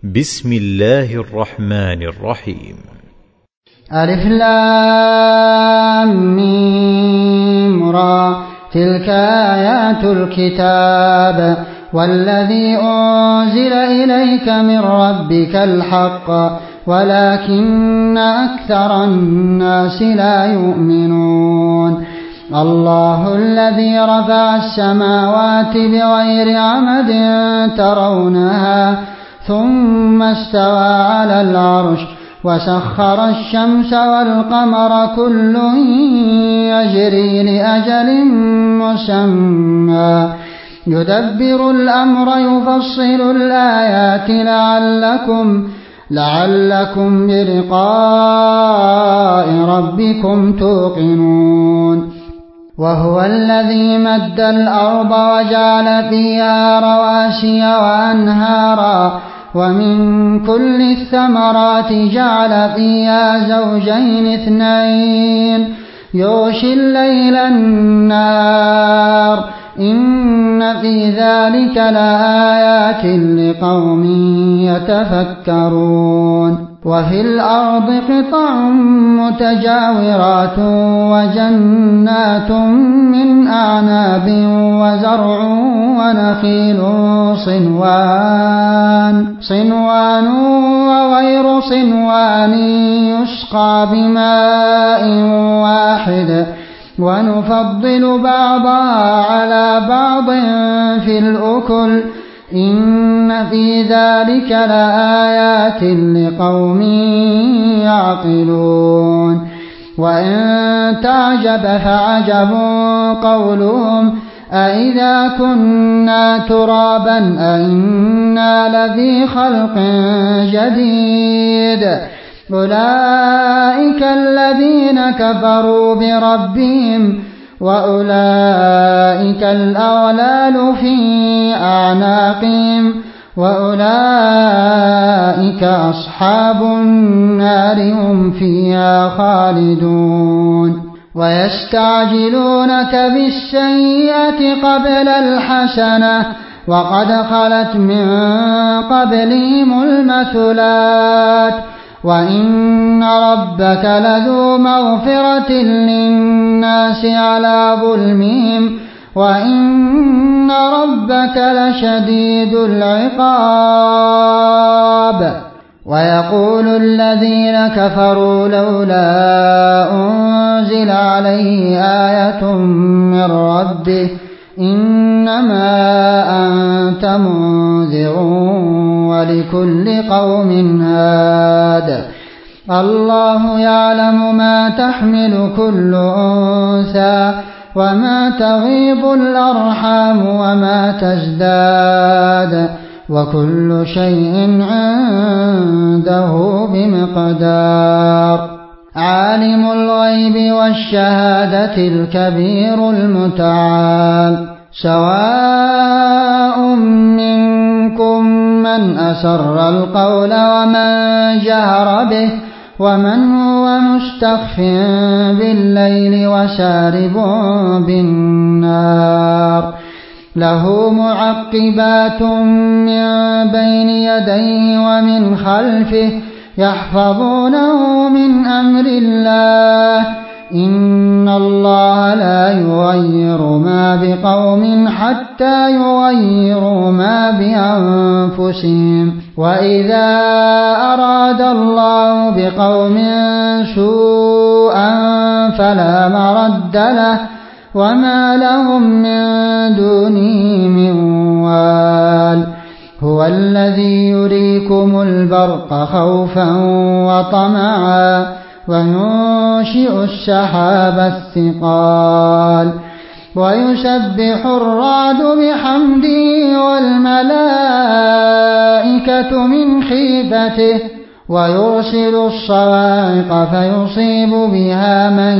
بسم الله الرحمن الرحيم. ألف لام ميم را، تلك آيات الكتاب والذي أنزل إليك من ربك الحق ولكن أكثر الناس لا يؤمنون. الله الذي رفع السماوات بغير عمد ترونها ثم استوى على العرش وسخر الشمس والقمر كل يجري لأجل مسمى يدبر الأمر يفصل الآيات لعلكم بلقاء ربكم توقنون. وهو الذي مد الأرض وجعل فيها رواسي وأنهارا ومن كل الثمرات جعل فيها زوجين اثنين يغشي الليل النار إن في ذلك لآيات لقوم يتفكرون. وفي الأرض قطع متجاورات وجنات من أعناب وزرع ونخيل صنوان وغير صنوان يسقى بماء واحد ونفضل بعضها على بعض في الأكل إن في ذلك لآيات لقوم يعقلون. وإن تعجب فعجب قولهم أإذا كنا ترابا أإنا لفي خلق جديد أولئك الذين كفروا بربهم وأولئك الأغلال في أعناقهم وأولئك أصحاب النار هم فيها خالدون. ويستعجلونك بالسيئة قبل الحسنة وقد خلت من قبلهم المثلات وإن ربك لذو مغفرة للناس على ظلمهم وإن ربك لشديد العقاب. ويقول الذين كفروا لولا أنزل عليه آية من ربه إنما أنت منذر ولكل قوم هاد. الله يعلم ما تحمل كل أنثى وما تغيض الأرحام وما تزداد وكل شيء عنده بمقدار. عالم الغيب والشهادة الكبير المتعال. سواء منكم من أسر القول ومن جهر به ومن هو مستخف بالليل وسارب بالنار. له معقبات من بين يديه ومن خلفه يحفظونه من أمر الله إن الله لا يغير ما بقوم حتى يغيروا ما بأنفسهم وإذا أراد الله بقوم سوءا فلا مرد له وما لهم من دونه من وال. هو الذي يريكم البرق خوفا وطمعا وينشئ السحاب الثقال ويسبح الرعد بحمده والملائكة من خيفته ويرسل الصواعق فيصيب بها من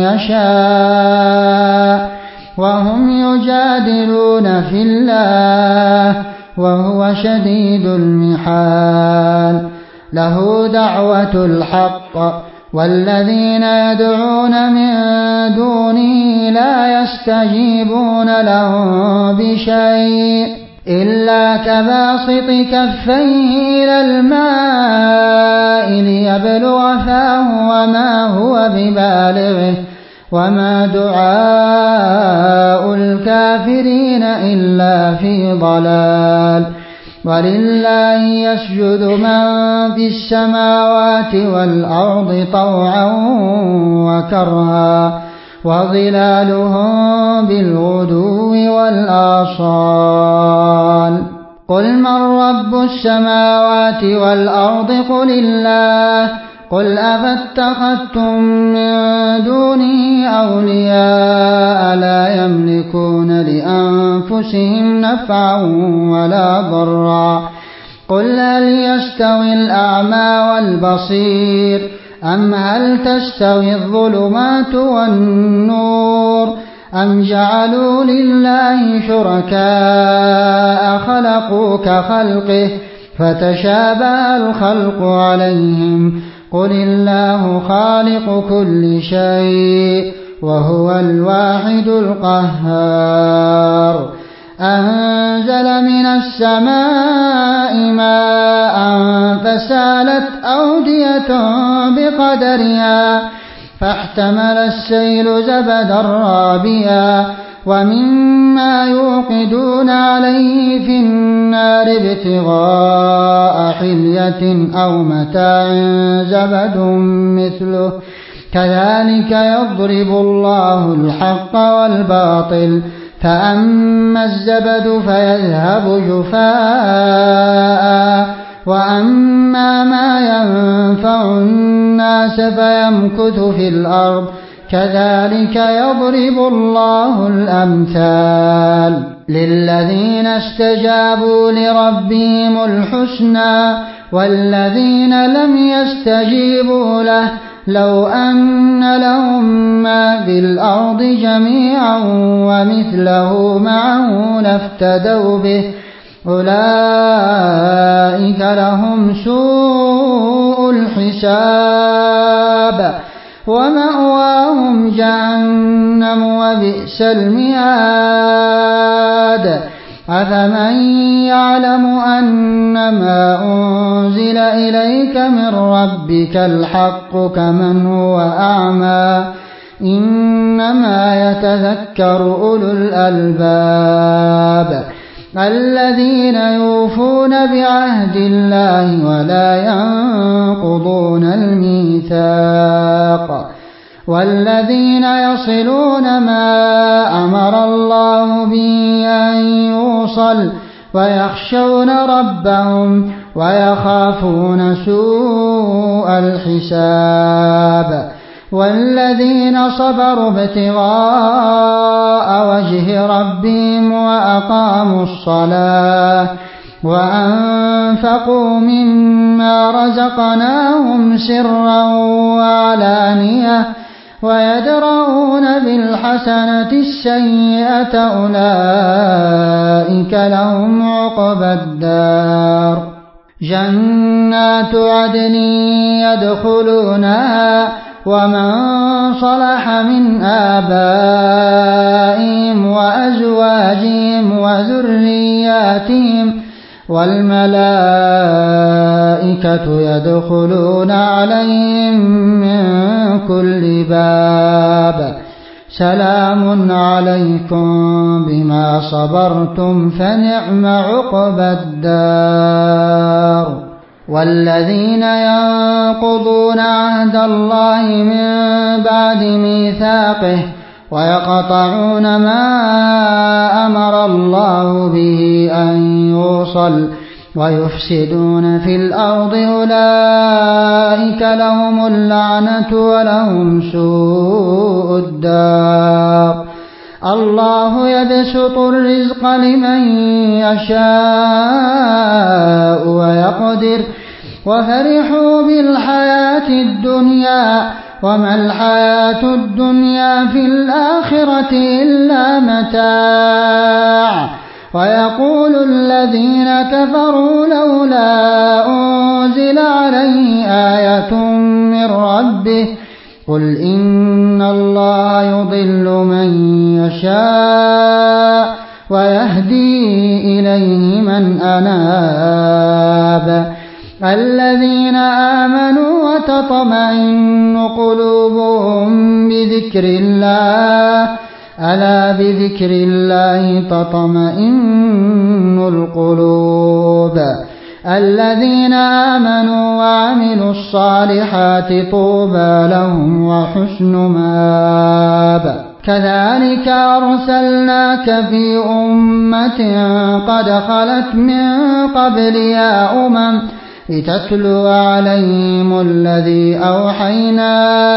يشاء وهم يجادلون في الله وهو شديد المحال. له دعوة الحق والذين يدعون من دونه لا يستجيبون لهم بشيء إلا كباسط كفيه إلى الماء ليبلغ فاه وما هو ببالغه وما دعاء الكافرين إلا في ضلال ولله يسجد من في السماوات والأرض طوعا وكرها وظلالهم بالغدو والآصال قل من رب السماوات والأرض قل الله قل أفاتخذتم من دونه أولياء لا يملكون لأنفسهم نفعا ولا ضرا قل هل يستوي الأعمى والبصير أم هل تستوي الظلمات والنور أم جعلوا لله شركاء خلقوا كخلقه فتشابه الخلق عليهم قل الله خالق كل شيء وهو الواحد القهار أنزل من السماء ماء فسالت أودية بقدرها فاحتمل السيل زبدا رابيا ومما يوقدون عليه في النار ابتغاء حلية أو متاع زبد مثله كذلك يضرب الله الحق والباطل فأما الزبد فيذهب جفاء وأما ما ينفع الناس فيمكث في الأرض كذلك يضرب الله الأمثال للذين استجابوا لربهم الحسنى والذين لم يستجيبوا له لو أن لهم ما في الأرض جميعا ومثله معه لافتدوا به أولئك لهم سوء الحساب ومأواهم جهنم وبئس المهاد أفمن يعلم أنما أنزل إليك من ربك الحق كمن هو أعمى إنما يتذكر أولو الألباب الذين يوفون بعهد الله ولا ينقضون الميثاق والذين يصلون ما أمر الله به أن يوصل ويخشون ربهم ويخافون سوء الحساب والذين صبروا ابتغاء وجه ربهم وأقاموا الصلاة وأنفقوا مما رزقناهم سرا وعلانية ويدرؤون بالحسنة السيئة أولئك لهم عقبى الدار جنات عدن يدخلونها ومن صلح من آبائهم وأزواجهم وذرياتهم والملائكة يدخلون عليهم من كل باب سلام عليكم بما صبرتم فنعم عقبى الدار والذين ينقضون عهد الله من بعد ميثاقه ويقطعون ما أمر الله به أن يوصل ويفسدون في الأرض أولئك لهم اللعنة ولهم سوء الدار الله يبسط الرزق لمن يشاء ويقدر وفرحوا بالحياة الدنيا وما الحياة الدنيا في الآخرة إلا متاع ويقول الذين كفروا لولا أنزل عليه آية من ربه قل إن الله يضل من يشاء ويهدي إليه من أناب الذين آمنوا وتطمئن قلوبهم بذكر الله ألا بذكر الله تطمئن القلوب الذين آمنوا وعملوا الصالحات طوبى لهم وحسن مآب كذلك أرسلناك في أمة قد خلت من قبلها لتتلو عليهم الذي أوحينا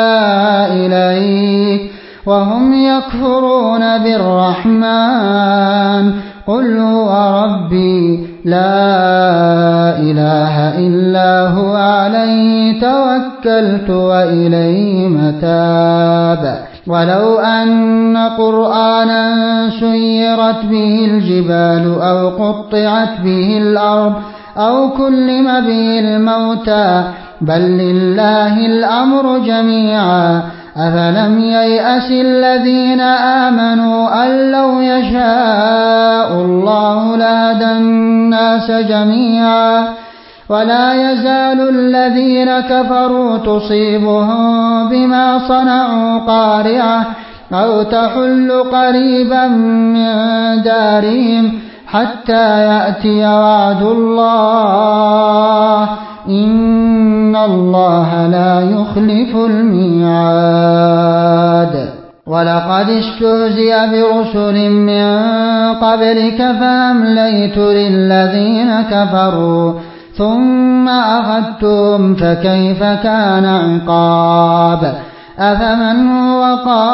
إليك وهم يكفرون بالرحمن قل هو ربي لا إله إلا هو عليه توكلت وإليه متاب ولو أن قرآنا سيرت به الجبال أو قطعت به الأرض أو كلم به الموتى بل لله الأمر جميعا أفلم ييأس الذين آمنوا أن لو يشاء الله لهدى الناس جميعا ولا يزال الذين كفروا تصيبهم بما صنعوا قارعة أو تحل قريبا من دارهم حتى يأتي وعد الله إن الله لا يخلف الميعاد ولقد استهزئ برسل من قبلك فأمليت للذين كفروا ثم أخذتهم فكيف كان عقاب أفمن هو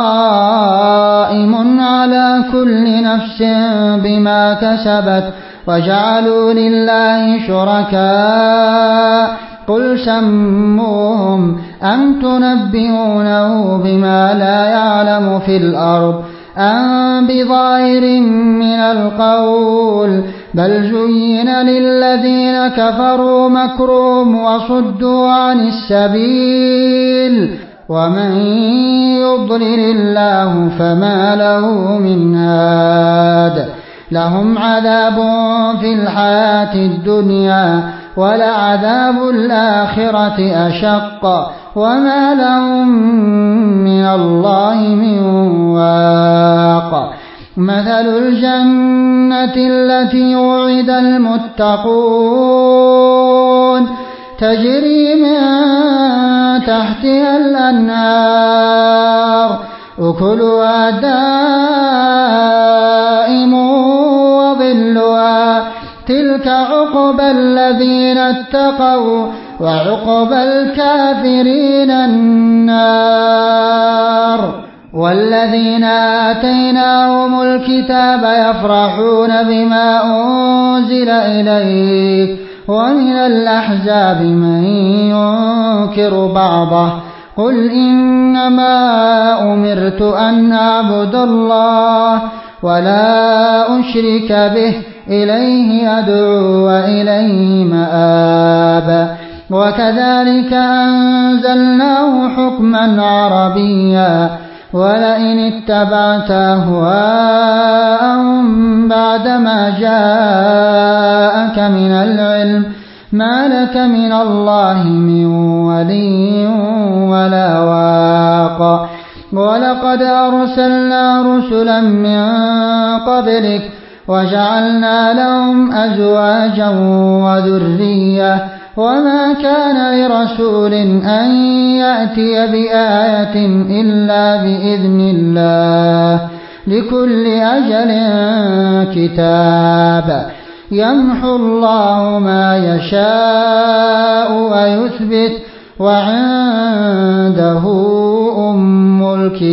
قائم على كل نفس بما كسبت وجعلوا لله شركاء قل سموهم أم تنبئونه بما لا يعلم في الأرض أم بظاهر من القول بل زين للذين كفروا مكرهم وصدوا عن السبيل ومن يضلل الله فما له من هاد لهم عذاب في الحياة الدنيا ولعذاب الآخرة أشق وما لهم من الله من واق مثل الجنة التي وعد المتقون تجري من تحتها الأنهار أكلها دائم وظلها تلك عقبى الذين اتقوا وعقبى الكافرين النار والذين آتيناهم الكتاب يفرحون بما أنزل إليك ومن الأحزاب من ينكر بعضه قل إنما أمرت أن أعبد الله ولا أشرك به إليه أدعو وإليه مآب وكذلك أنزلناه حكما عربيا ولئن اتبعت أهواءهم بعدما جاءك من العلم ما لك من الله من ولي ولا واق ولقد أرسلنا رسلا من قبلك وجعلنا لهم أزواجا وذرية وما كان لرسول أن يأتي بآية إلا بإذن الله لكل أجل كتاب يمحو الله ما يشاء ويثبت وعنده أم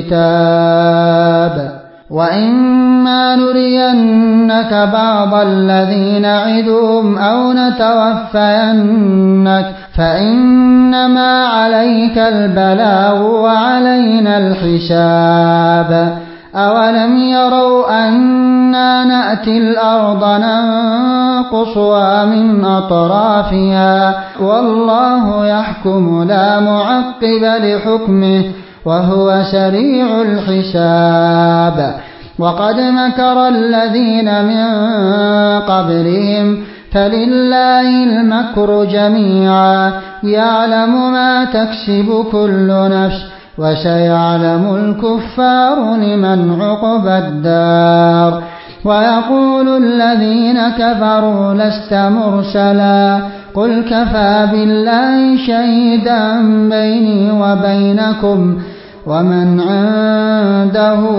الكتاب وإما نرينك بعض الذي نعدهم أو نتوفينك فإنما عليك البلاغ وعلينا الحساب أولم يروا أنا نأتي الأرض ننقصها من أطرافها والله يحكم لا معقب لحكمه وهو سريع الحساب وقد مكر الذين من قبلهم فلله المكر جميعا يعلم ما تكسب كل نفس وسيعلم الكفار لمن عقبى الدار ويقول الذين كفروا لست مرسلا قل كفى بالله شهيدا بيني وبينكم ومن عنده